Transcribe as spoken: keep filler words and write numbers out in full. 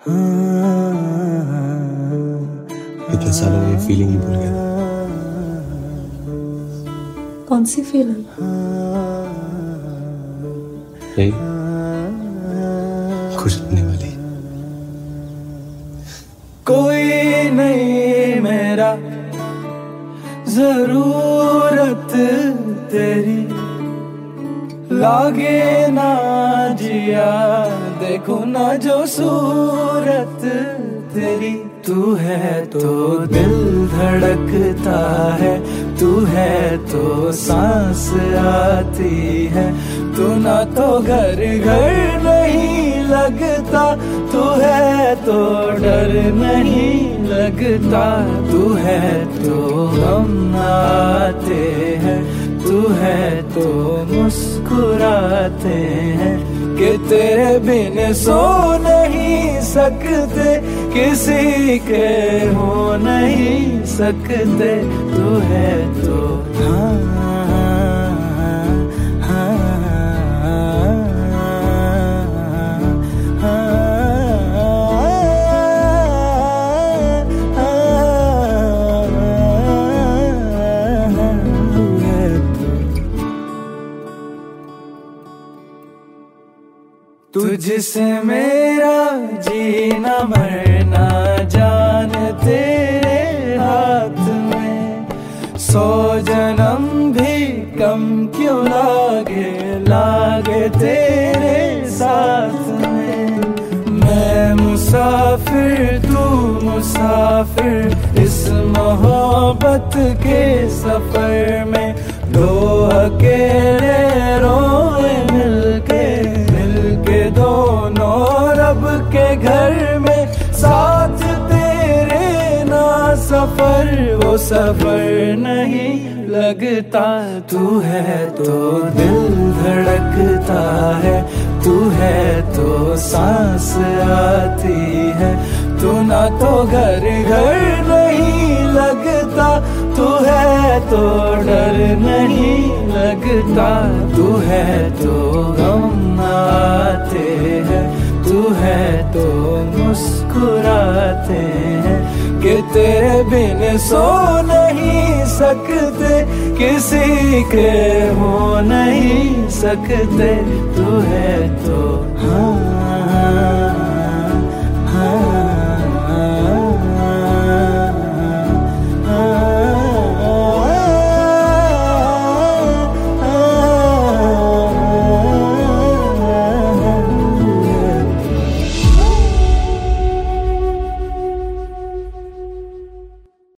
इतने सालों में ये फीलिंग ही भूल गया। कौन सी फीलिंग? यही खुश रहने वाली। कोई नहीं मेरा जरूरत तेरी, लागे ना जिया देखो ना जो सूरत तेरी। तू है तो दिल धड़कता है, तू है तो सांस आती है। तू ना तो घर घर नहीं लगता, तू है तो डर नहीं लगता। तू है तो हम आते हैं, तू है तो मुस्कुराते हैं। कि तेरे बिन सो नहीं सकते, किसी के हो नहीं सकते। तू है तो हाँ हाँ तुझसे मेरा जीना मरना जान तेरे हाथ में। सौ जन्म भी कम क्यों लागे, लागे तेरे साथ में। मैं मुसाफिर तू मुसाफिर, इस मोहब्बत के सफर में। दो अकेले रोए मिलके, मिलके दोनों रब के घर में। साथ तेरे ना सफर, वो सफर नहीं लगता। तू है तो दिल धड़कता है, तू है तो सांस आती है। तू ना तो घर घर नहीं लगता, तू है तो डर नहीं लगता। तू है तो गम आते हैं, तू है तो मुस्कुराते हैं। कि तेरे बिन सो नहीं सकते, किसी के हो नहीं सकते। तू है तो हाँ